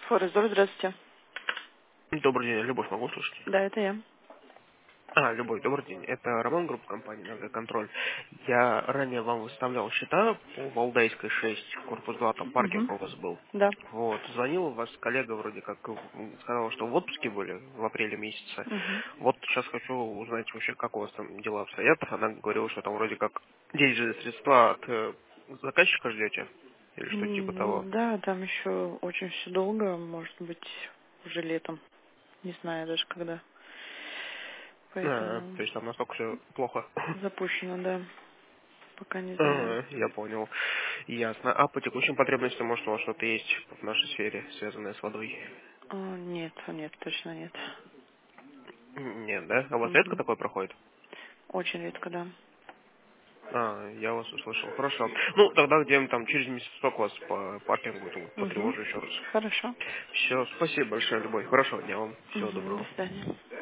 Форезор, здравствуйте. Добрый день, Любовь, могу слышать? Да, это я. Любовь, добрый день. Это Роман, группа компании «Энергоконтроль». Я ранее вам выставлял счета по Валдайской 6, корпус 2, там паркинг Угу. у вас был. Да. Вот, звонил у вас коллега вроде как, сказал, что в отпуске были в апреле месяце. Угу. Вот сейчас хочу узнать вообще, как у вас там дела обстоят. Она говорила, что там вроде как денежные средства от заказчика ждете, или что типа того. Да, там еще очень все долго, может быть, уже летом. Не знаю даже когда. То Поэтому есть там настолько все плохо. запущено, да. Пока не знаю. Я понял. Ясно. А по текущим потребностям, может, у вас что-то есть в нашей сфере, связанное с водой? Нет, нет, точно нет. Нет, да? А у вас редко Угу. такое проходит? Очень редко, да. Я вас услышал. Хорошо. Ну, тогда где-нибудь там через месяц вас по паркингу Угу. потревожу еще раз. Хорошо. Все, спасибо большое, Любовь. Хорошего дня вам. Всего Угу. До доброго. свидания.